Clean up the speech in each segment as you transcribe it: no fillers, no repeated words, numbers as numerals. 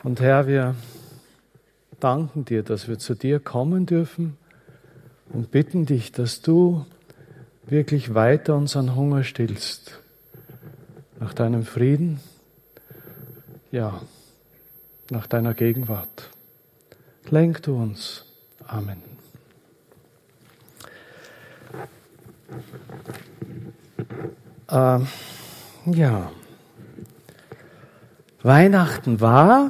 Und Herr, wir danken dir, dass wir zu dir kommen dürfen und bitten dich, dass du wirklich weiter unseren Hunger stillst. Nach deinem Frieden, ja, nach deiner Gegenwart. Lenk du uns. Amen. Ja, Weihnachten war.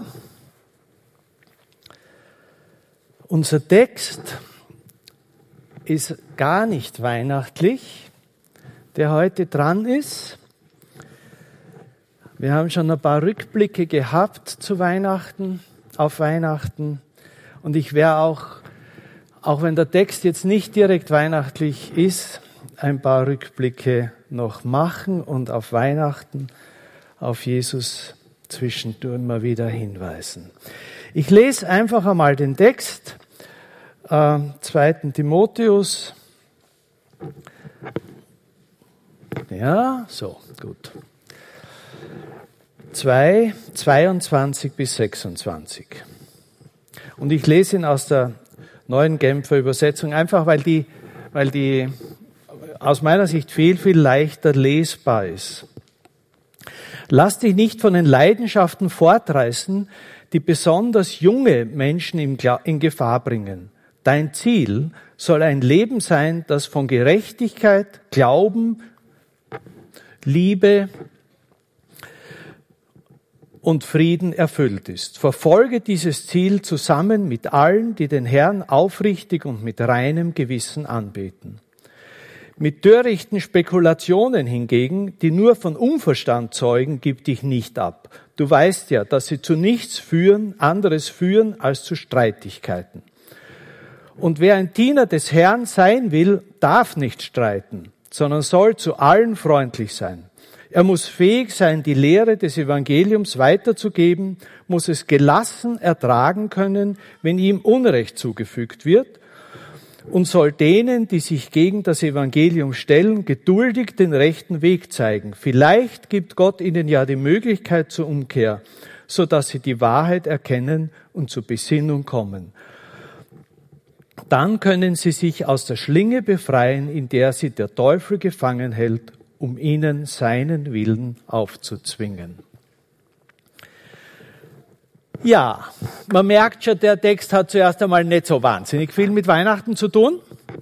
Unser Text ist gar nicht weihnachtlich, der heute dran ist. Wir haben schon ein paar Rückblicke gehabt zu Weihnachten, auf Weihnachten. Und ich werde auch wenn der Text jetzt nicht direkt weihnachtlich ist, ein paar Rückblicke noch machen und auf Weihnachten, auf Jesus zwischendurch mal wieder hinweisen. Ich lese einfach einmal den Text, 2. Timotheus. Ja, so, gut. 2, 22 bis 26. Und ich lese ihn aus der Neuen Genfer Übersetzung, einfach weil die aus meiner Sicht viel leichter lesbar ist. Lass dich nicht von den Leidenschaften fortreißen, die besonders junge Menschen in Gefahr bringen. Dein Ziel soll ein Leben sein, das von Gerechtigkeit, Glauben, Liebe und Frieden erfüllt ist. Verfolge dieses Ziel zusammen mit allen, die den Herrn aufrichtig und mit reinem Gewissen anbeten. Mit törichten Spekulationen hingegen, die nur von Unverstand zeugen, gib dich nicht ab. Du weißt ja, dass sie zu nichts anderes führen als zu Streitigkeiten. Und wer ein Diener des Herrn sein will, darf nicht streiten, sondern soll zu allen freundlich sein. Er muss fähig sein, die Lehre des Evangeliums weiterzugeben, muss es gelassen ertragen können, wenn ihm Unrecht zugefügt wird, und soll denen, die sich gegen das Evangelium stellen, geduldig den rechten Weg zeigen. Vielleicht gibt Gott ihnen ja die Möglichkeit zur Umkehr, so dass sie die Wahrheit erkennen und zur Besinnung kommen. Dann können sie sich aus der Schlinge befreien, in der sie der Teufel gefangen hält, um ihnen seinen Willen aufzuzwingen. Ja, man merkt schon, der Text hat zuerst einmal nicht so wahnsinnig viel mit Weihnachten zu tun.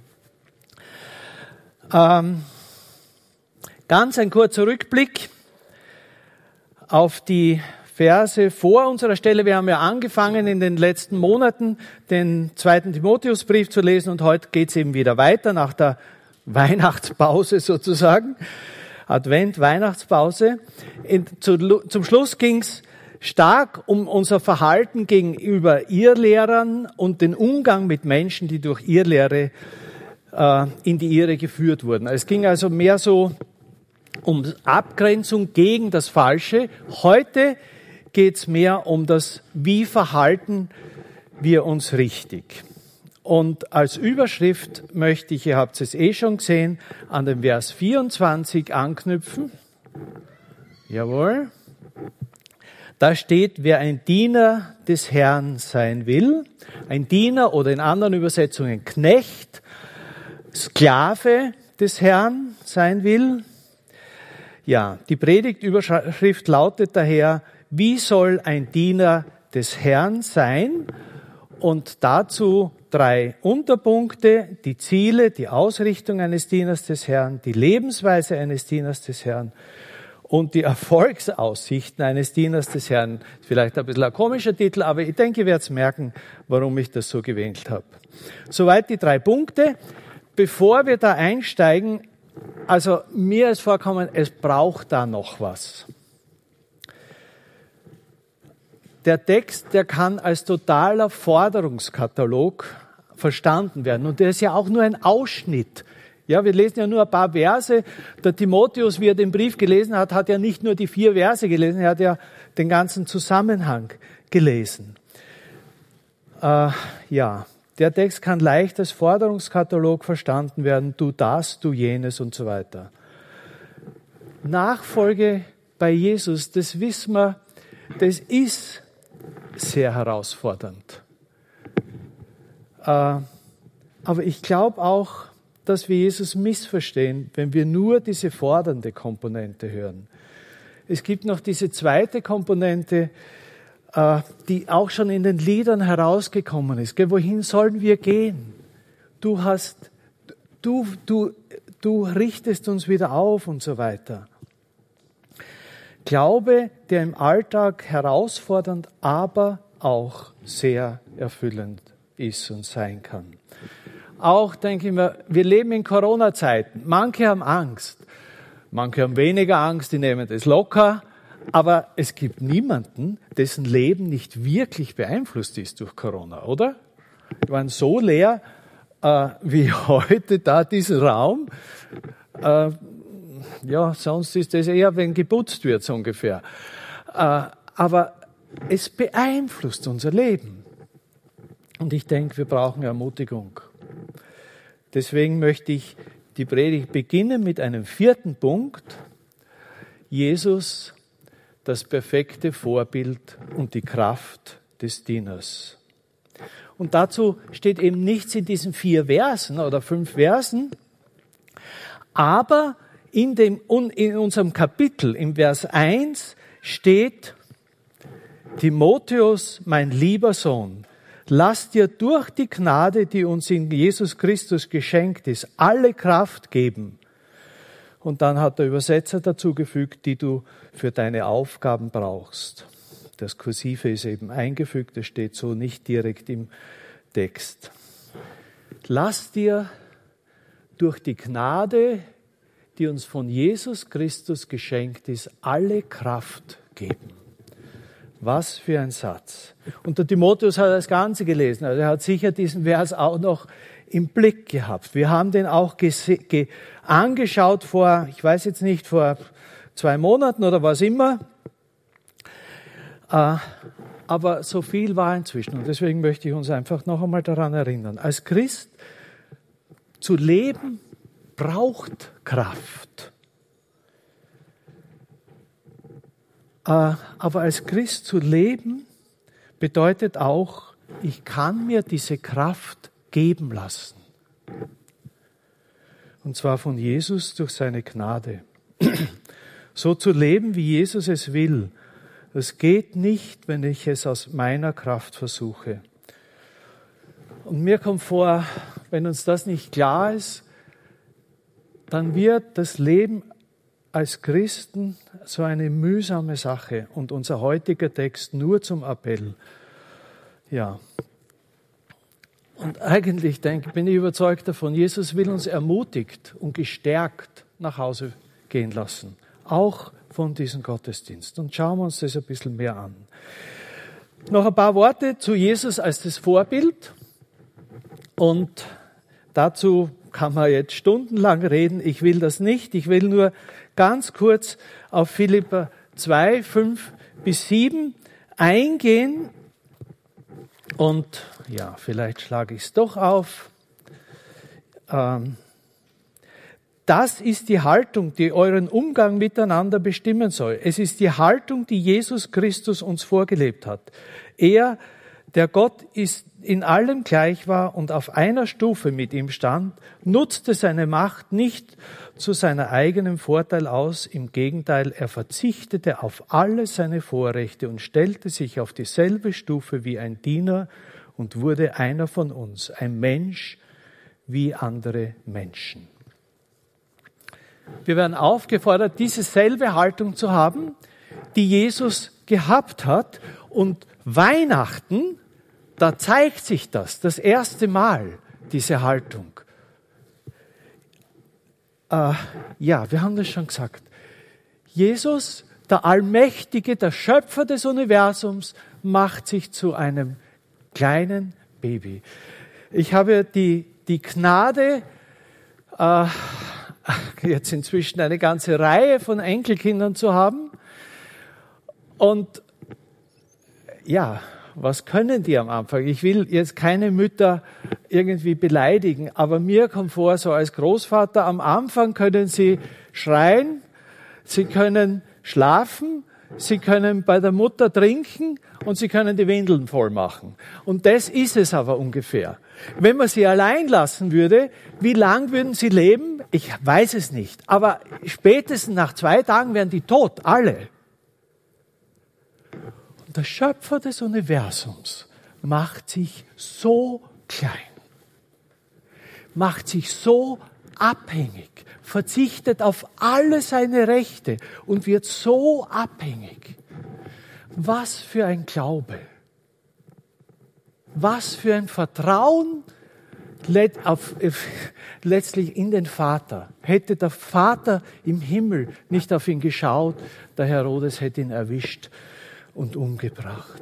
Ganz ein kurzer Rückblick auf die Verse vor unserer Stelle. Wir haben ja angefangen in den letzten Monaten den 2. Timotheusbrief zu lesen und heute geht es eben wieder weiter nach der Weihnachtspause sozusagen, Advent-Weihnachtspause. Zum Schluss ging es stark um unser Verhalten gegenüber Irrlehrern und den Umgang mit Menschen, die durch Irrlehre in die Irre geführt wurden. Es ging also mehr so um Abgrenzung gegen das Falsche. Heute geht es mehr um das, wie verhalten wir uns richtig. Und als Überschrift möchte ich, ihr habt es schon gesehen, an den Vers 24 anknüpfen. Jawohl. Da steht, wer ein Diener des Herrn sein will, ein Diener oder in anderen Übersetzungen Knecht, Sklave des Herrn sein will. Ja, die Predigtüberschrift lautet daher, wie soll ein Diener des Herrn sein? Und dazu 3 Unterpunkte, die Ziele, die Ausrichtung eines Dieners des Herrn, die Lebensweise eines Dieners des Herrn und die Erfolgsaussichten eines Dieners des Herrn. Vielleicht ein bisschen ein komischer Titel, aber ich denke, ihr werdet merken, warum ich das so gewählt habe. Soweit die 3 Punkte. Bevor wir da einsteigen, also mir ist vorgekommen, es braucht da noch was. Der Text, der kann als totaler Forderungskatalog verstanden werden. Und der ist ja auch nur ein Ausschnitt. Ja, wir lesen ja nur ein paar Verse. Der Timotheus, wie er den Brief gelesen hat, hat ja nicht nur die 4 Verse gelesen, er hat ja den ganzen Zusammenhang gelesen. Der Text kann leicht als Forderungskatalog verstanden werden. Du das, du jenes und so weiter. Nachfolge bei Jesus, das wissen wir, das ist sehr herausfordernd. Aber ich glaube auch, dass wir Jesus missverstehen, wenn wir nur diese fordernde Komponente hören. Es gibt noch diese zweite Komponente, die auch schon in den Liedern herausgekommen ist. Wohin sollen wir gehen? Du richtest uns wieder auf und so weiter. Glaube, der im Alltag herausfordernd, aber auch sehr erfüllend ist und sein kann. Auch denke ich mir, wir leben in Corona-Zeiten. Manche haben Angst. Manche haben weniger Angst, die nehmen das locker. Aber es gibt niemanden, dessen Leben nicht wirklich beeinflusst ist durch Corona, oder? Wir waren so leer wie heute da, diesen Raum. Sonst ist das eher, wenn geputzt wird, so ungefähr. Aber es beeinflusst unser Leben. Und ich denke, wir brauchen Ermutigung. Deswegen möchte ich die Predigt beginnen mit einem 4. Punkt. Jesus, das perfekte Vorbild und die Kraft des Dieners. Und dazu steht eben nichts in diesen 4 Versen oder 5 Versen, aber in unserem Kapitel, im Vers 1, steht: Timotheus, mein lieber Sohn, lass dir durch die Gnade, die uns in Jesus Christus geschenkt ist, alle Kraft geben. Und dann hat der Übersetzer dazugefügt, die du für deine Aufgaben brauchst. Das Kursive ist eben eingefügt, das steht so nicht direkt im Text. Lass dir durch die Gnade, die uns von Jesus Christus geschenkt ist, alle Kraft geben. Was für ein Satz. Und der Timotheus hat das Ganze gelesen, also er hat sicher diesen Vers auch noch im Blick gehabt. Wir haben den auch angeschaut vor 2 Monaten oder was immer. Aber so viel war inzwischen und deswegen möchte ich uns einfach noch einmal daran erinnern. Als Christ zu leben braucht Kraft. Aber als Christ zu leben bedeutet auch, ich kann mir diese Kraft geben lassen. Und zwar von Jesus durch seine Gnade. So zu leben, wie Jesus es will, das geht nicht, wenn ich es aus meiner Kraft versuche. Und mir kommt vor, wenn uns das nicht klar ist, dann wird das Leben als Christen so eine mühsame Sache und unser heutiger Text nur zum Appell. Ja. Und eigentlich bin ich überzeugt davon, Jesus will uns ermutigt und gestärkt nach Hause gehen lassen. Auch von diesem Gottesdienst. Und schauen wir uns das ein bisschen mehr an. Noch ein paar Worte zu Jesus als das Vorbild. Und dazu kann man jetzt stundenlang reden. Ich will das nicht. Ich will nur ganz kurz auf Philipper 2, 5 bis 7 eingehen. Und ja, vielleicht schlage ich es doch auf. Das ist die Haltung, die euren Umgang miteinander bestimmen soll. Es ist die Haltung, die Jesus Christus uns vorgelebt hat. Er, der Gott ist, in allem gleich war und auf einer Stufe mit ihm stand, nutzte seine Macht nicht zu seinem eigenen Vorteil aus. Im Gegenteil, er verzichtete auf alle seine Vorrechte und stellte sich auf dieselbe Stufe wie ein Diener und wurde einer von uns, ein Mensch wie andere Menschen. Wir werden aufgefordert, diese selbe Haltung zu haben, die Jesus gehabt hat. Und Weihnachten, da zeigt sich das erste Mal, diese Haltung. Wir haben das schon gesagt. Jesus, der Allmächtige, der Schöpfer des Universums, macht sich zu einem kleinen Baby. Ich habe die Gnade, jetzt inzwischen eine ganze Reihe von Enkelkindern zu haben. Und ja, was können die am Anfang? Ich will jetzt keine Mütter irgendwie beleidigen, aber mir kommt vor, so als Großvater, am Anfang können sie schreien, sie können schlafen, Sie können bei der Mutter trinken und sie können die Windeln voll machen. Und das ist es aber ungefähr. Wenn man sie allein lassen würde, wie lang würden sie leben? Ich weiß es nicht. Aber spätestens nach 2 Tagen wären die tot, alle. Und der Schöpfer des Universums macht sich so klein, macht sich so abhängig, verzichtet auf alle seine Rechte und wird so abhängig. Was für ein Glaube, was für ein Vertrauen letztlich in den Vater. Hätte der Vater im Himmel nicht auf ihn geschaut, der Herodes hätte ihn erwischt und umgebracht.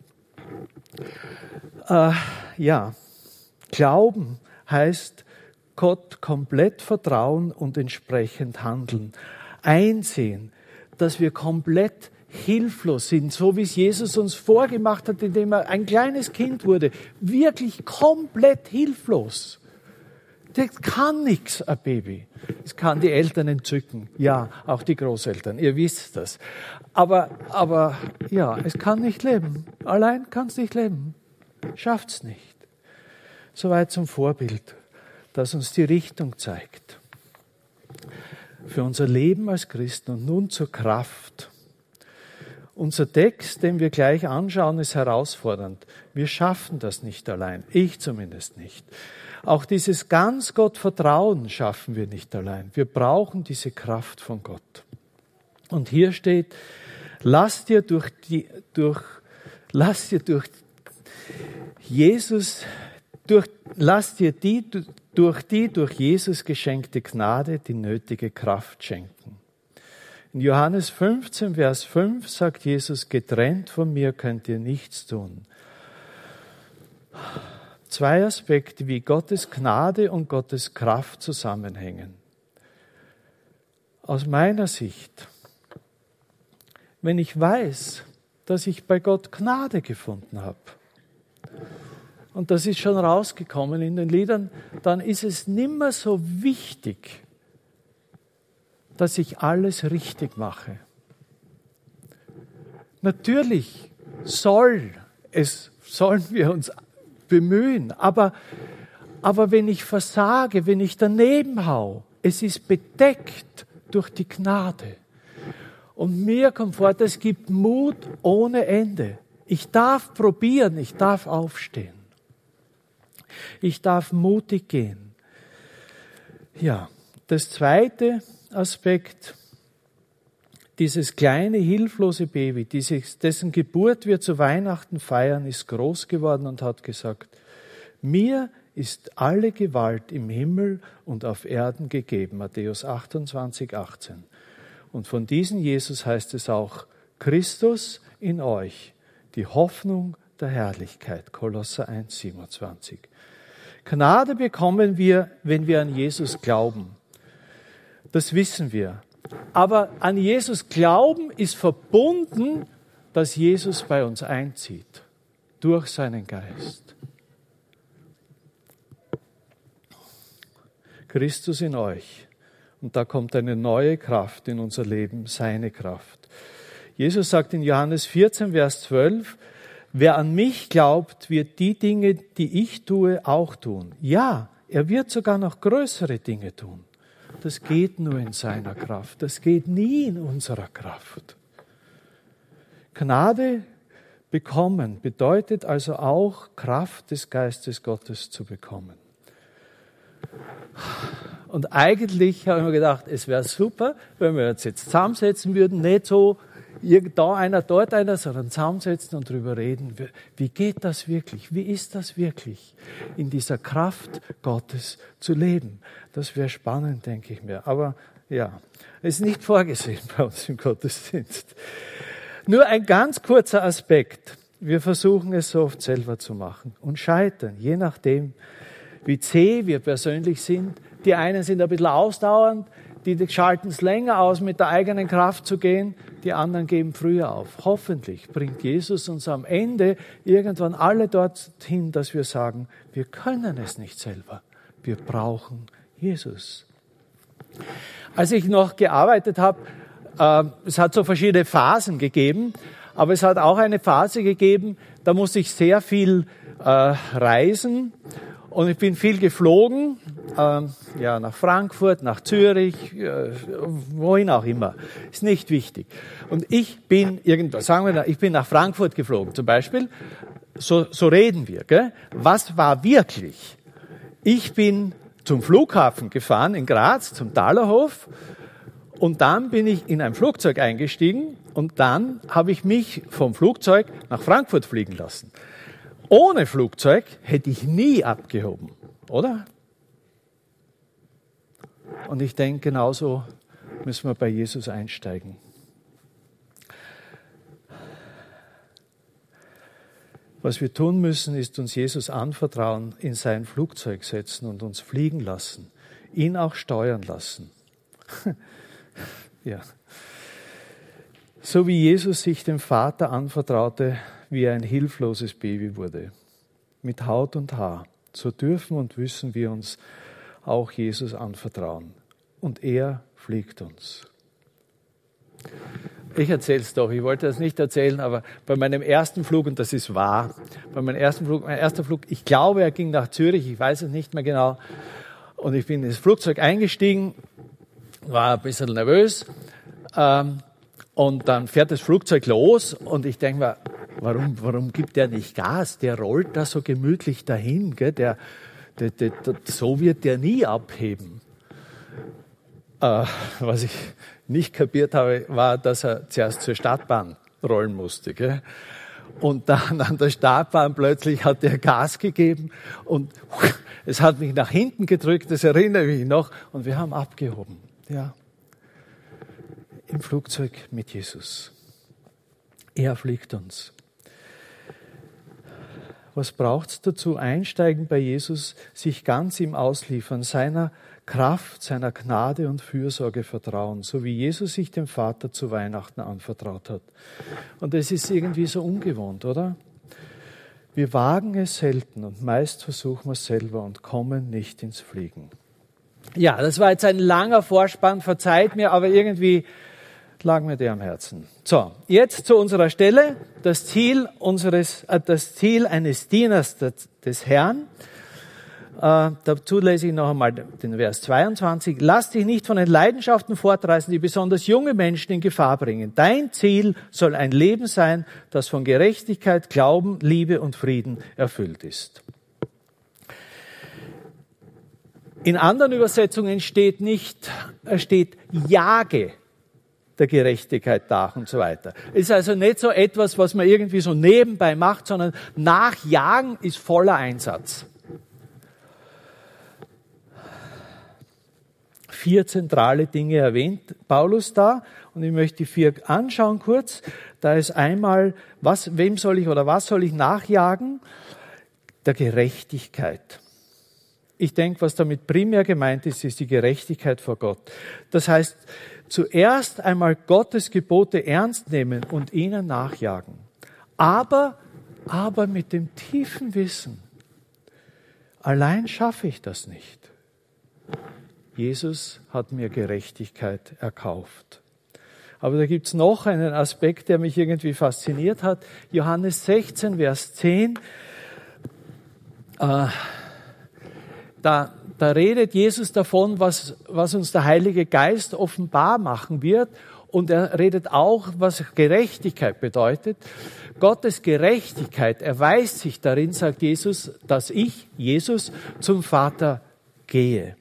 Glauben heißt Gott komplett vertrauen und entsprechend handeln. Einsehen, dass wir komplett hilflos sind, so wie es Jesus uns vorgemacht hat, indem er ein kleines Kind wurde. Wirklich komplett hilflos. Das kann nichts, ein Baby. Es kann die Eltern entzücken. Ja, auch die Großeltern. Ihr wisst das. Aber ja, es kann nicht leben. Allein kann es nicht leben. Schafft's nicht. Soweit zum Vorbild, das uns die Richtung zeigt. Für unser Leben als Christen und nun zur Kraft. Unser Text, den wir gleich anschauen, ist herausfordernd. Wir schaffen das nicht allein. Ich zumindest nicht. Auch dieses ganz Gottvertrauen schaffen wir nicht allein. Wir brauchen diese Kraft von Gott. Und hier steht, lass dir durch die durch Jesus geschenkte Gnade die nötige Kraft schenken. In Johannes 15, Vers 5 sagt Jesus, getrennt von mir könnt ihr nichts tun. 2 Aspekte, wie Gottes Gnade und Gottes Kraft zusammenhängen. Aus meiner Sicht, wenn ich weiß, dass ich bei Gott Gnade gefunden habe, und das ist schon rausgekommen in den Liedern, dann ist es nimmer so wichtig, dass ich alles richtig mache. Natürlich sollen wir uns bemühen, aber wenn ich versage, wenn ich daneben hau, es ist bedeckt durch die Gnade. Und mir kommt vor, es gibt Mut ohne Ende. Ich darf probieren, ich darf aufstehen. Ich darf mutig gehen. Ja, das zweite Aspekt, dieses kleine, hilflose Baby, dessen Geburt wir zu Weihnachten feiern, ist groß geworden und hat gesagt, mir ist alle Gewalt im Himmel und auf Erden gegeben. Matthäus 28, 18. Und von diesem Jesus heißt es auch, Christus in euch, die Hoffnung der Herrlichkeit. Kolosser 1, 27. Gnade bekommen wir, wenn wir an Jesus glauben. Das wissen wir. Aber an Jesus glauben ist verbunden, dass Jesus bei uns einzieht. Durch seinen Geist. Christus in euch. Und da kommt eine neue Kraft in unser Leben, seine Kraft. Jesus sagt in Johannes 14, Vers 12, wer an mich glaubt, wird die Dinge, die ich tue, auch tun. Ja, er wird sogar noch größere Dinge tun. Das geht nur in seiner Kraft. Das geht nie in unserer Kraft. Gnade bekommen bedeutet also auch, Kraft des Geistes Gottes zu bekommen. Und eigentlich habe ich mir gedacht, es wäre super, wenn wir uns jetzt zusammensetzen würden, nicht so da einer, dort einer, sondern zusammensetzen und darüber reden. Wie geht das wirklich? Wie ist das wirklich, in dieser Kraft Gottes zu leben? Das wäre spannend, denke ich mir. Aber ja, es ist nicht vorgesehen bei uns im Gottesdienst. Nur ein ganz kurzer Aspekt. Wir versuchen es so oft selber zu machen und scheitern, je nachdem, wie zäh wir persönlich sind. Die einen sind ein bisschen ausdauernd, die schalten es länger aus, mit der eigenen Kraft zu gehen. Die anderen geben früher auf. Hoffentlich bringt Jesus uns am Ende irgendwann alle dorthin, dass wir sagen, wir können es nicht selber. Wir brauchen Jesus. Als ich noch gearbeitet habe, es hat so verschiedene Phasen gegeben, aber es hat auch eine Phase gegeben, da musste ich sehr viel reisen und ich bin viel geflogen, nach Frankfurt, nach Zürich, wohin auch immer, ist nicht wichtig. Und ich bin ich bin nach Frankfurt geflogen zum Beispiel, so reden wir, gell? Was war wirklich? Ich bin zum Flughafen gefahren in Graz, zum Thalerhof, und dann bin ich in ein Flugzeug eingestiegen und dann habe ich mich vom Flugzeug nach Frankfurt fliegen lassen. Ohne Flugzeug hätte ich nie abgehoben, oder? Und ich denke, genauso müssen wir bei Jesus einsteigen. Was wir tun müssen, ist uns Jesus anvertrauen, in sein Flugzeug setzen und uns fliegen lassen, ihn auch steuern lassen. Ja. So wie Jesus sich dem Vater anvertraute, wie er ein hilfloses Baby wurde, mit Haut und Haar, so dürfen und müssen wir uns auch Jesus anvertrauen. Und er fliegt uns. Ich erzähle es doch, ich wollte das nicht erzählen, aber bei meinem ersten Flug, und das ist wahr, mein erster Flug, ich glaube, er ging nach Zürich, ich weiß es nicht mehr genau, und ich bin ins Flugzeug eingestiegen, war ein bisschen nervös, und dann fährt das Flugzeug los und ich denke mir, warum gibt der nicht Gas? Der rollt da so gemütlich dahin, gell? So wird der nie abheben. Was ich nicht kapiert habe, war, dass er zuerst zur Startbahn rollen musste. Gell? Und dann an der Startbahn plötzlich hat er Gas gegeben und es hat mich nach hinten gedrückt, das erinnere ich mich noch, und wir haben abgehoben. Ja. Im Flugzeug mit Jesus. Er fliegt uns. Was braucht's dazu? Einsteigen bei Jesus, sich ganz ihm ausliefern, seiner Kraft, seiner Gnade und Fürsorge vertrauen, so wie Jesus sich dem Vater zu Weihnachten anvertraut hat. Und das ist irgendwie so ungewohnt, oder? Wir wagen es selten und meist versuchen wir es selber und kommen nicht ins Fliegen. Ja, das war jetzt ein langer Vorspann, verzeiht mir, aber irgendwie lag mir der am Herzen. So, jetzt zu unserer Stelle, das Ziel eines Dieners des Herrn. Dazu lese ich noch einmal den Vers 22. Lass dich nicht von den Leidenschaften fortreißen, die besonders junge Menschen in Gefahr bringen. Dein Ziel soll ein Leben sein, das von Gerechtigkeit, Glauben, Liebe und Frieden erfüllt ist. In anderen Übersetzungen steht jage der Gerechtigkeit nach und so weiter. Es ist also nicht so etwas, was man irgendwie so nebenbei macht, sondern nachjagen ist voller Einsatz. 4 zentrale Dinge erwähnt Paulus da und ich möchte die 4 anschauen kurz. Da ist einmal, was soll ich nachjagen? Der Gerechtigkeit. Ich denke, was damit primär gemeint ist, ist die Gerechtigkeit vor Gott. Das heißt, zuerst einmal Gottes Gebote ernst nehmen und ihnen nachjagen. Aber mit dem tiefen Wissen, allein schaffe ich das nicht. Jesus hat mir Gerechtigkeit erkauft. Aber da gibt's noch einen Aspekt, der mich irgendwie fasziniert hat. Johannes 16, Vers 10. Da redet Jesus davon, was uns der Heilige Geist offenbar machen wird. Und er redet auch, was Gerechtigkeit bedeutet. Gottes Gerechtigkeit erweist sich darin, sagt Jesus, dass ich, Jesus, zum Vater gehe.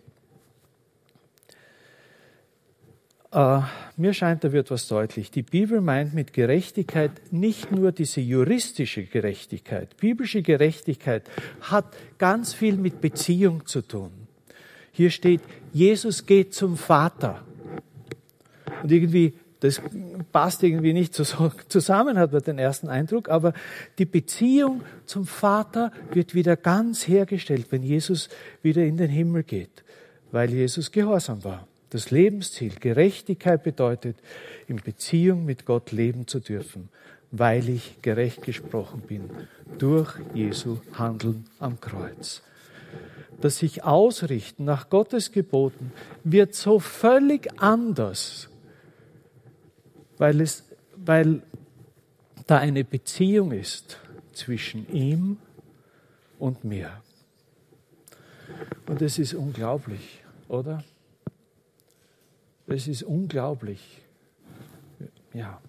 Mir scheint, da wird was deutlich. Die Bibel meint mit Gerechtigkeit nicht nur diese juristische Gerechtigkeit. Biblische Gerechtigkeit hat ganz viel mit Beziehung zu tun. Hier steht, Jesus geht zum Vater. Und irgendwie, das passt irgendwie nicht so zusammen, hat man den ersten Eindruck, aber die Beziehung zum Vater wird wieder ganz hergestellt, wenn Jesus wieder in den Himmel geht, weil Jesus gehorsam war. Das Lebensziel, Gerechtigkeit bedeutet, in Beziehung mit Gott leben zu dürfen, weil ich gerecht gesprochen bin, durch Jesu Handeln am Kreuz. Das sich ausrichten nach Gottes Geboten wird so völlig anders weil da eine Beziehung ist zwischen ihm und mir. Und es ist unglaublich, oder? Es ist unglaublich. Ja.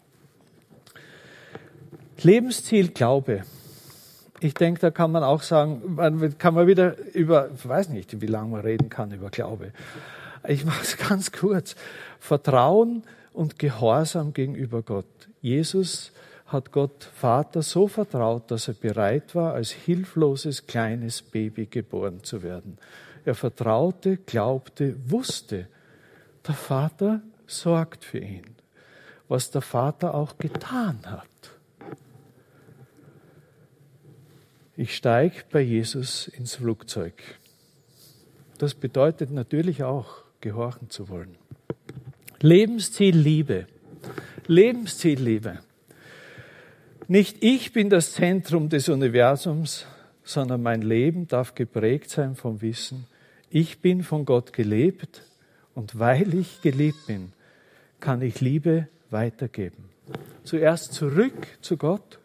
Lebensziel Glaube. Ich denke, da kann man auch sagen, kann man wieder über, ich weiß nicht, wie lange man reden kann über Glaube. Ich mache es ganz kurz. Vertrauen und Gehorsam gegenüber Gott. Jesus hat Gott Vater so vertraut, dass er bereit war, als hilfloses kleines Baby geboren zu werden. Er vertraute, glaubte, wusste, der Vater sorgt für ihn, was der Vater auch getan hat. Ich steige bei Jesus ins Flugzeug. Das bedeutet natürlich auch, gehorchen zu wollen. Lebensziel Liebe. Lebensziel Liebe. Nicht ich bin das Zentrum des Universums, sondern mein Leben darf geprägt sein vom Wissen, ich bin von Gott gelebt und weil ich geliebt bin, kann ich Liebe weitergeben. Zuerst zurück zu Gott,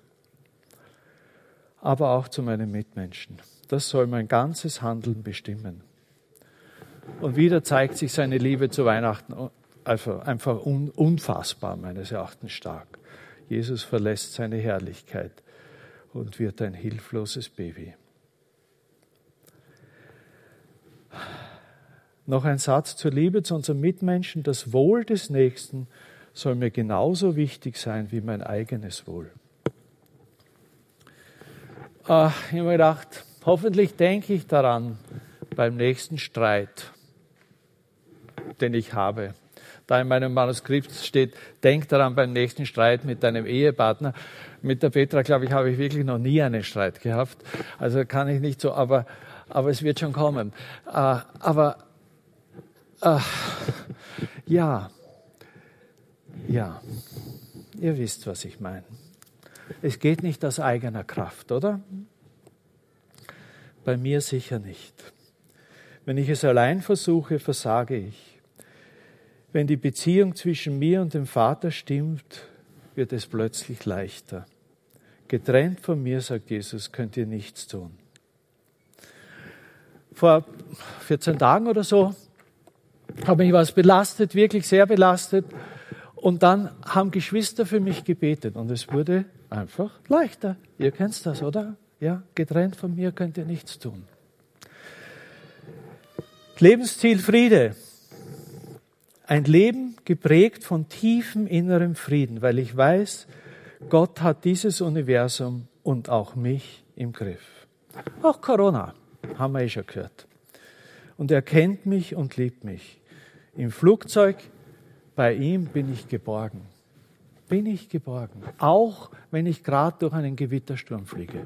aber auch zu meinen Mitmenschen. Das soll mein ganzes Handeln bestimmen. Und wieder zeigt sich seine Liebe zu Weihnachten einfach unfassbar, meines Erachtens stark. Jesus verlässt seine Herrlichkeit und wird ein hilfloses Baby. Noch ein Satz zur Liebe zu unseren Mitmenschen. Das Wohl des Nächsten soll mir genauso wichtig sein wie mein eigenes Wohl. Ich habe mir gedacht, hoffentlich denke ich daran beim nächsten Streit, den ich habe. Da in meinem Manuskript steht, denk daran beim nächsten Streit mit deinem Ehepartner. Mit der Petra, glaube ich, habe ich wirklich noch nie einen Streit gehabt. Also kann ich nicht so, aber es wird schon kommen. Ja, ihr wisst, was ich meine. Es geht nicht aus eigener Kraft, oder? Bei mir sicher nicht. Wenn ich es allein versuche, versage ich. Wenn die Beziehung zwischen mir und dem Vater stimmt, wird es plötzlich leichter. Getrennt von mir, sagt Jesus, könnt ihr nichts tun. Vor 14 Tagen oder so habe ich was belastet, wirklich sehr belastet. Und dann haben Geschwister für mich gebetet und es wurde einfach leichter. Ihr kennt das, oder? Ja, getrennt von mir könnt ihr nichts tun. Lebensziel Friede. Ein Leben geprägt von tiefem innerem Frieden, weil ich weiß, Gott hat dieses Universum und auch mich im Griff. Auch Corona, haben wir schon gehört. Und er kennt mich und liebt mich. Im Flugzeug, bei ihm bin ich geborgen. Bin ich geborgen. Auch wenn ich gerade durch einen Gewittersturm fliege.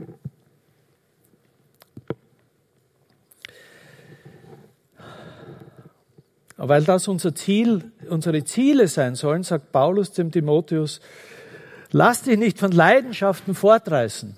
Weil das unsere Ziele sein sollen, sagt Paulus dem Timotheus, lass dich nicht von Leidenschaften fortreißen,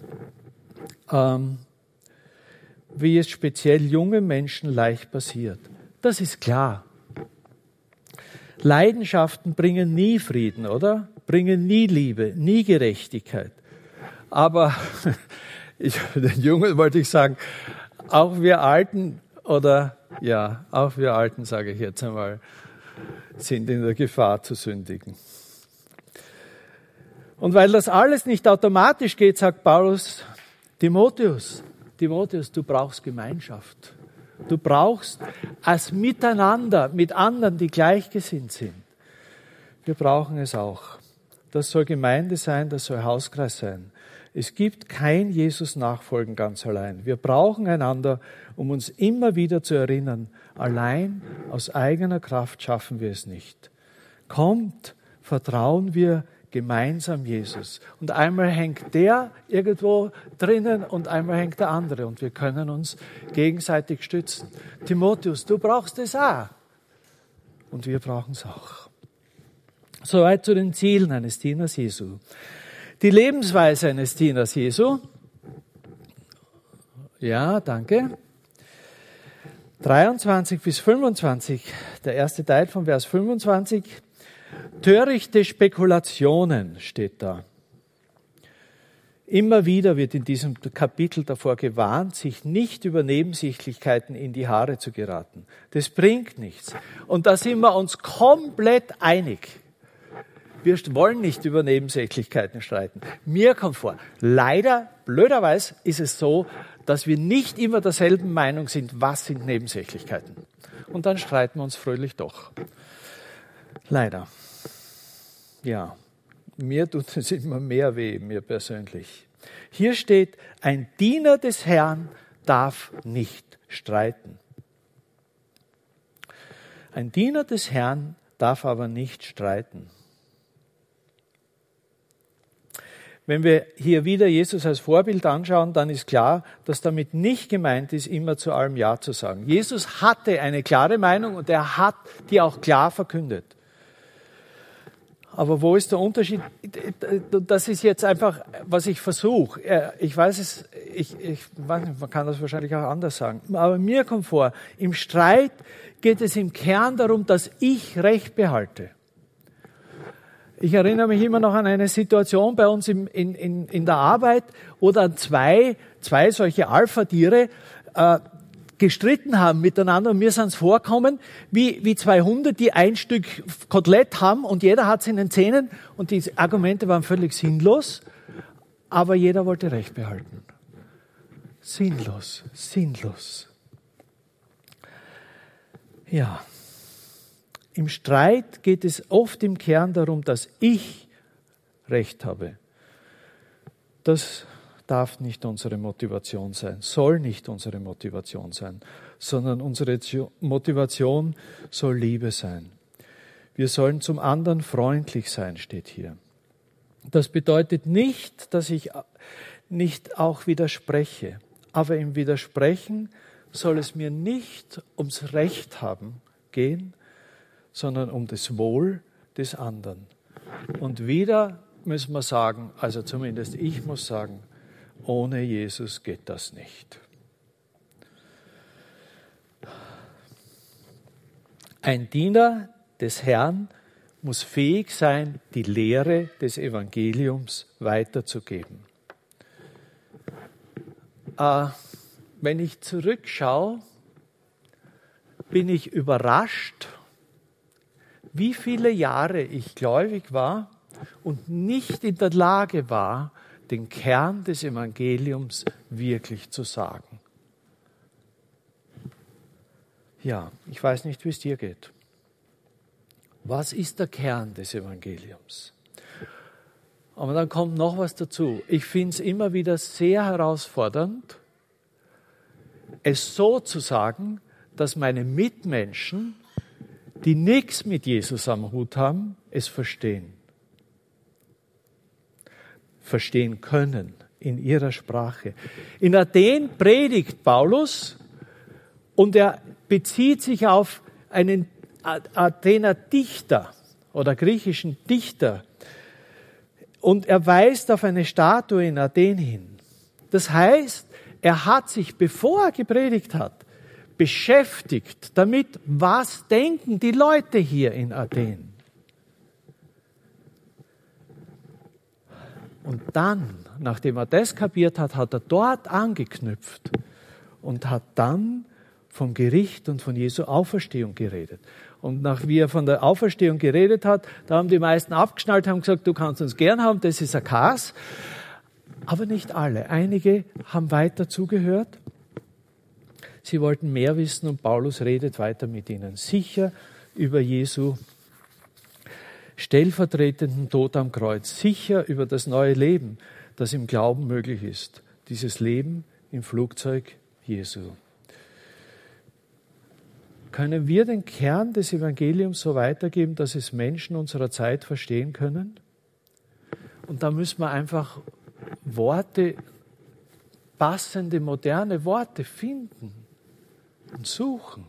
wie es speziell jungen Menschen leicht passiert. Das ist klar. Leidenschaften bringen nie Frieden, oder? Bringen nie Liebe, nie Gerechtigkeit. Aber den Jungen wollte ich sagen, auch wir Alten auch wir Alten, sage ich jetzt einmal, sind in der Gefahr zu sündigen. Und weil das alles nicht automatisch geht, sagt Paulus, Timotheus, du brauchst Gemeinschaft. Du brauchst es miteinander, mit anderen, die gleichgesinnt sind. Wir brauchen es auch. Das soll Gemeinde sein, das soll Hauskreis sein. Es gibt kein Jesus-Nachfolgen ganz allein. Wir brauchen einander, um uns immer wieder zu erinnern, allein aus eigener Kraft schaffen wir es nicht. Kommt, vertrauen wir gemeinsam Jesus. Und einmal hängt der irgendwo drinnen und einmal hängt der andere. Und wir können uns gegenseitig stützen. Timotheus, du brauchst es auch. Und wir brauchen es auch. Soweit zu den Zielen eines Dieners Jesu. Die Lebensweise eines Dieners Jesu. Ja, danke. 23 bis 25, der erste Teil von Vers 25. Törichte Spekulationen steht da. Immer wieder wird in diesem Kapitel davor gewarnt, sich nicht über Nebensächlichkeiten in die Haare zu geraten. Das bringt nichts. Und da sind wir uns komplett einig. Wir wollen nicht über Nebensächlichkeiten streiten. Mir kommt vor, leider, blöderweise ist es so, dass wir nicht immer derselben Meinung sind, was sind Nebensächlichkeiten. Und dann streiten wir uns fröhlich doch. Leider. Ja, mir tut es immer mehr weh, mir persönlich. Hier steht, ein Diener des Herrn darf nicht streiten. Ein Diener des Herrn darf aber nicht streiten. Wenn wir hier wieder Jesus als Vorbild anschauen, dann ist klar, dass damit nicht gemeint ist, immer zu allem Ja zu sagen. Jesus hatte eine klare Meinung und er hat die auch klar verkündet. Aber wo ist der Unterschied? Das ist jetzt einfach, was ich versuche. Ich weiß, man kann das wahrscheinlich auch anders sagen. Aber mir kommt vor, im Streit geht es im Kern darum, dass ich Recht behalte. Ich erinnere mich immer noch an eine Situation bei uns in der Arbeit, wo dann zwei solche Alpha-Tiere gestritten haben miteinander. Und mir sind es vorkommen wie zwei Hunde, die ein Stück Kotelett haben und jeder hat es in den Zähnen und die Argumente waren völlig sinnlos, aber jeder wollte Recht behalten. Sinnlos. Ja. Im Streit geht es oft im Kern darum, dass ich Recht habe. Das darf nicht unsere Motivation sein, soll nicht unsere Motivation sein, sondern unsere Motivation soll Liebe sein. Wir sollen zum anderen freundlich sein, steht hier. Das bedeutet nicht, dass ich nicht auch widerspreche, aber im Widersprechen soll es mir nicht ums Recht haben gehen, sondern um das Wohl des anderen. Und wieder müssen wir sagen, also zumindest ich muss sagen, ohne Jesus geht das nicht. Ein Diener des Herrn muss fähig sein, die Lehre des Evangeliums weiterzugeben. Wenn ich zurückschaue, bin ich überrascht, wie viele Jahre ich gläubig war und nicht in der Lage war, den Kern des Evangeliums wirklich zu sagen. Ja, ich weiß nicht, wie es dir geht. Was ist der Kern des Evangeliums? Aber dann kommt noch was dazu. Ich finde es immer wieder sehr herausfordernd, es so zu sagen, dass meine Mitmenschen, die nichts mit Jesus am Hut haben, es verstehen können in ihrer Sprache. In Athen predigt Paulus und er bezieht sich auf einen Athener Dichter oder griechischen Dichter und er weist auf eine Statue in Athen hin. Das heißt, er hat sich, bevor er gepredigt hat, beschäftigt damit, was denken die Leute hier in Athen. Und dann, nachdem er das kapiert hat, hat er dort angeknüpft und hat dann vom Gericht und von Jesu Auferstehung geredet. Und wie er von der Auferstehung geredet hat, da haben die meisten abgeschnallt, haben gesagt, du kannst uns gern haben, das ist ein Kas. Aber nicht alle. Einige haben weiter zugehört. Sie wollten mehr wissen und Paulus redet weiter mit ihnen. Sicher über Jesu stellvertretenden Tod am Kreuz. Sicher über das neue Leben, das im Glauben möglich ist. Dieses Leben im Flugzeug Jesu. Können wir den Kern des Evangeliums so weitergeben, dass es Menschen unserer Zeit verstehen können? Und da müssen wir einfach Worte, passende, moderne Worte finden und suchen.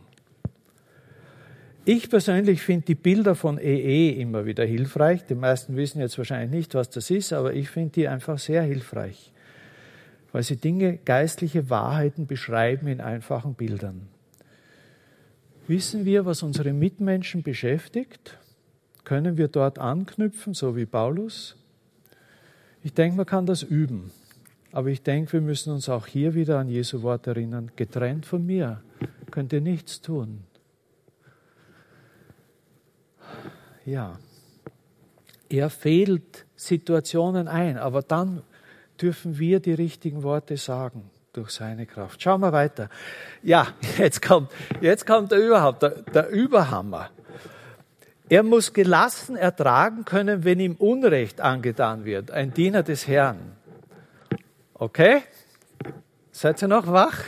Ich persönlich finde die Bilder von immer wieder hilfreich. Die meisten wissen jetzt wahrscheinlich nicht, was das ist, aber ich finde die einfach sehr hilfreich, weil sie Dinge, geistliche Wahrheiten beschreiben in einfachen Bildern. Wissen wir, was unsere Mitmenschen beschäftigt? Können wir dort anknüpfen, so wie Paulus? Ich denke, man kann das üben. Aber ich denke, wir müssen uns auch hier wieder an Jesu Wort erinnern. Getrennt von mir könnt ihr nichts tun. Ja, er fehlt Situationen ein, aber dann dürfen wir die richtigen Worte sagen durch seine Kraft. Schauen wir weiter. Ja, jetzt kommt der Überhammer. Er muss gelassen ertragen können, wenn ihm Unrecht angetan wird. Ein Diener des Herrn. Okay? Seid ihr noch wach?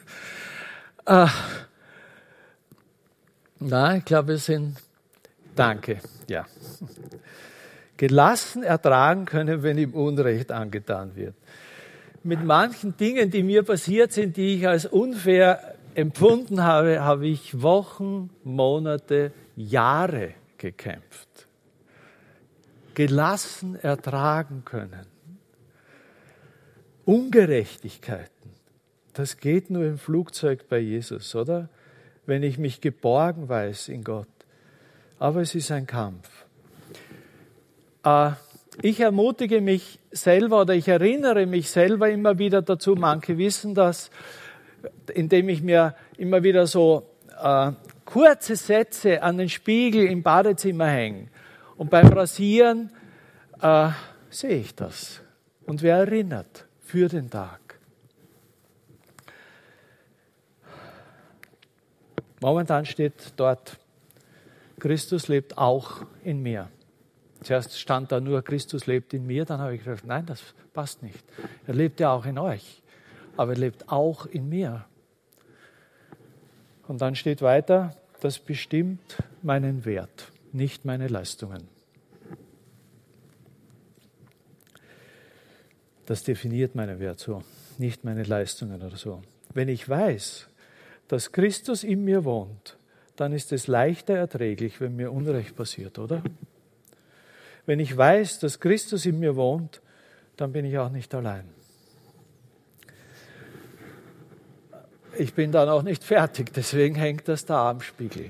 Nein, ich glaube, wir sind... Danke, ja. Gelassen ertragen können, wenn ihm Unrecht angetan wird. Mit manchen Dingen, die mir passiert sind, die ich als unfair empfunden habe, habe ich Wochen, Monate, Jahre gekämpft. Gelassen ertragen können. Ungerechtigkeiten, das geht nur im Flugzeug bei Jesus, oder? Wenn ich mich geborgen weiß in Gott. Aber es ist ein Kampf. Ich ermutige mich selber oder ich erinnere mich selber immer wieder dazu, manche wissen das, indem ich mir immer wieder so kurze Sätze an den Spiegel im Badezimmer hänge. Und beim Rasieren sehe ich das. Und wer erinnert für den Tag. Momentan steht dort, Christus lebt auch in mir. Zuerst stand da nur, Christus lebt in mir, dann habe ich gedacht, nein, das passt nicht. Er lebt ja auch in euch, aber er lebt auch in mir. Und dann steht weiter, das bestimmt meinen Wert, nicht meine Leistungen. Das definiert meinen Wert so, nicht meine Leistungen oder so. Wenn ich weiß, dass Christus in mir wohnt, dann ist es leichter erträglich, wenn mir Unrecht passiert, oder? Wenn ich weiß, dass Christus in mir wohnt, dann bin ich auch nicht allein. Ich bin dann auch nicht fertig, deswegen hängt das da am Spiegel.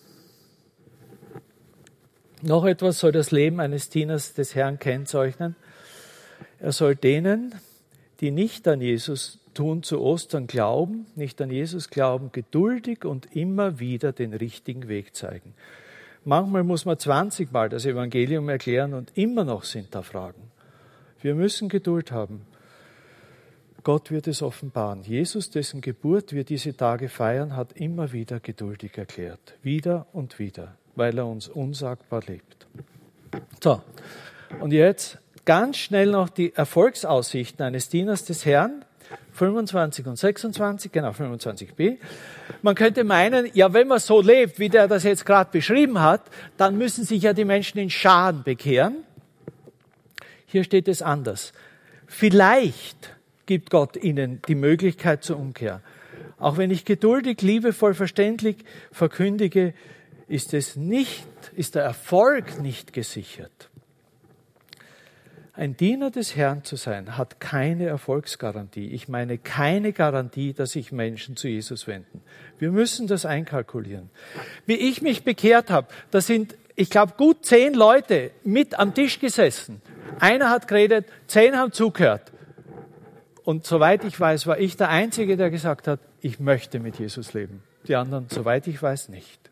Noch etwas soll das Leben eines Dieners des Herrn kennzeichnen. Er soll denen, die nicht an Jesus tun, zu Ostern glauben, nicht an Jesus glauben, geduldig und immer wieder den richtigen Weg zeigen. Manchmal muss man 20 Mal das Evangelium erklären und immer noch sind da Fragen. Wir müssen Geduld haben. Gott wird es offenbaren. Jesus, dessen Geburt wir diese Tage feiern, hat immer wieder geduldig erklärt. Wieder und wieder, weil er uns unsagbar liebt. So, und jetzt ganz schnell noch die Erfolgsaussichten eines Dieners des Herrn. 25 und 26, genau 25b. Man könnte meinen, ja, wenn man so lebt, wie der das jetzt gerade beschrieben hat, dann müssen sich ja die Menschen in Scharen bekehren. Hier steht es anders. Vielleicht gibt Gott ihnen die Möglichkeit zur Umkehr. Auch wenn ich geduldig, liebevoll, verständlich verkündige, ist der Erfolg nicht gesichert. Ein Diener des Herrn zu sein, hat keine Erfolgsgarantie. Ich meine keine Garantie, dass sich Menschen zu Jesus wenden. Wir müssen das einkalkulieren. Wie ich mich bekehrt habe, da sind, ich glaube, gut 10 Leute mit am Tisch gesessen. Einer hat geredet, 10 haben zugehört. Und soweit ich weiß, war ich der Einzige, der gesagt hat, ich möchte mit Jesus leben. Die anderen, soweit ich weiß, nicht.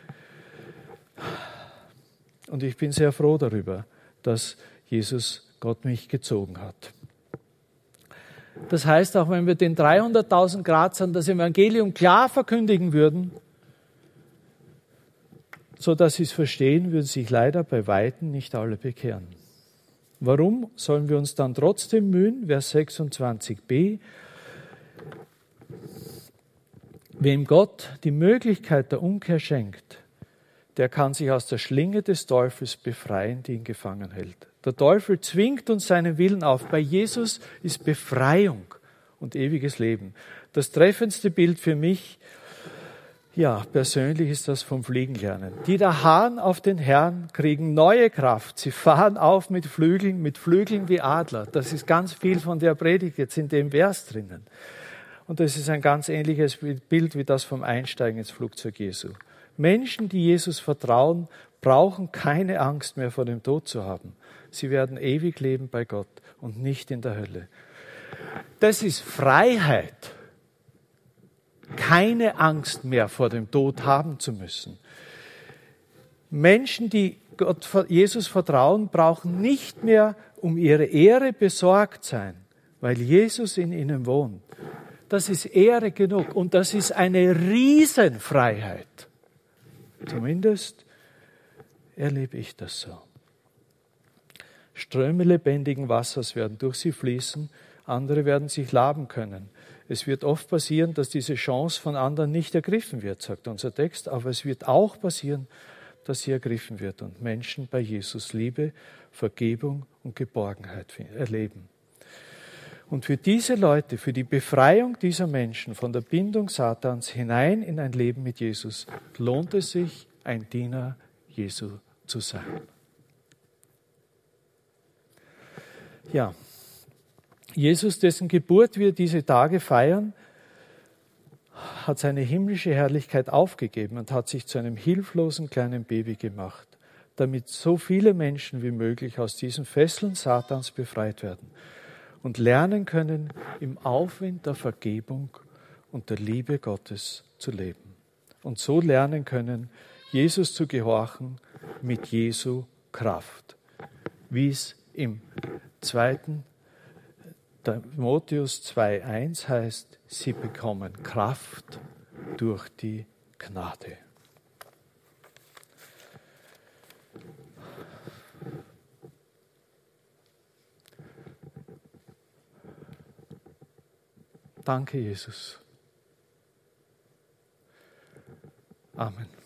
Und ich bin sehr froh darüber, dass Gott mich gezogen hat. Das heißt, auch wenn wir den 300.000 Grazern das Evangelium klar verkündigen würden, so dass sie es verstehen, würden sich leider bei Weitem nicht alle bekehren. Warum sollen wir uns dann trotzdem mühen? Vers 26b. Wem Gott die Möglichkeit der Umkehr schenkt, der kann sich aus der Schlinge des Teufels befreien, die ihn gefangen hält. Der Teufel zwingt uns seinen Willen auf. Bei Jesus ist Befreiung und ewiges Leben. Das treffendste Bild für mich, ja, persönlich ist das vom Fliegenlernen. Die da harren auf den Herrn, kriegen neue Kraft. Sie fahren auf mit Flügeln wie Adler. Das ist ganz viel von der Predigt jetzt in dem Vers drinnen. Und das ist ein ganz ähnliches Bild wie das vom Einsteigen ins Flugzeug Jesu. Menschen, die Jesus vertrauen, brauchen keine Angst mehr vor dem Tod zu haben. Sie werden ewig leben bei Gott und nicht in der Hölle. Das ist Freiheit, keine Angst mehr vor dem Tod haben zu müssen. Menschen, die Jesus vertrauen, brauchen nicht mehr um ihre Ehre besorgt sein, weil Jesus in ihnen wohnt. Das ist Ehre genug und das ist eine Riesenfreiheit. Zumindest erlebe ich das so. Ströme lebendigen Wassers werden durch sie fließen, andere werden sich laben können. Es wird oft passieren, dass diese Chance von anderen nicht ergriffen wird, sagt unser Text, aber es wird auch passieren, dass sie ergriffen wird und Menschen bei Jesus Liebe, Vergebung und Geborgenheit erleben. Und für diese Leute, für die Befreiung dieser Menschen von der Bindung Satans hinein in ein Leben mit Jesus, lohnt es sich, ein Diener Jesu zu sein. Ja, Jesus, dessen Geburt wir diese Tage feiern, hat seine himmlische Herrlichkeit aufgegeben und hat sich zu einem hilflosen kleinen Baby gemacht, damit so viele Menschen wie möglich aus diesen Fesseln Satans befreit werden und lernen können, im Aufwind der Vergebung und der Liebe Gottes zu leben. Und so lernen können, Jesus zu gehorchen mit Jesu Kraft, wie es im 2. Timotheus 2,1 heißt, sie bekommen Kraft durch die Gnade. Danke, Jesus. Amen.